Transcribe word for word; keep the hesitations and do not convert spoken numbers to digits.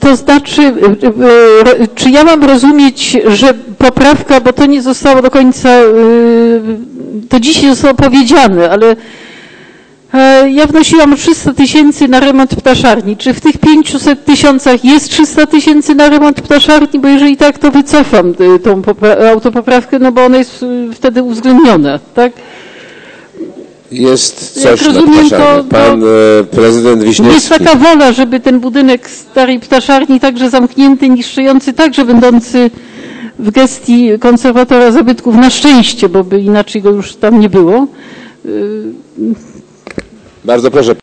to znaczy, czy ja mam rozumieć, że poprawka, bo to nie zostało do końca, to dzisiaj zostało powiedziane, ale ja wnosiłam trzysta tysięcy na remont ptaszarni. Czy w tych pięciuset tysiącach jest trzysta tysięcy na remont ptaszarni? Bo jeżeli tak, to wycofam tą autopoprawkę, no bo ona jest wtedy uwzględniona, tak? Jest coś Jak rozumiem, na to, Pan to prezydent Wiśniewski. jest taka wola, żeby ten budynek starej ptaszarni, także zamknięty, niszczący, także będący w gestii konserwatora zabytków, na szczęście, bo by inaczej go już tam nie było. Bardzo proszę.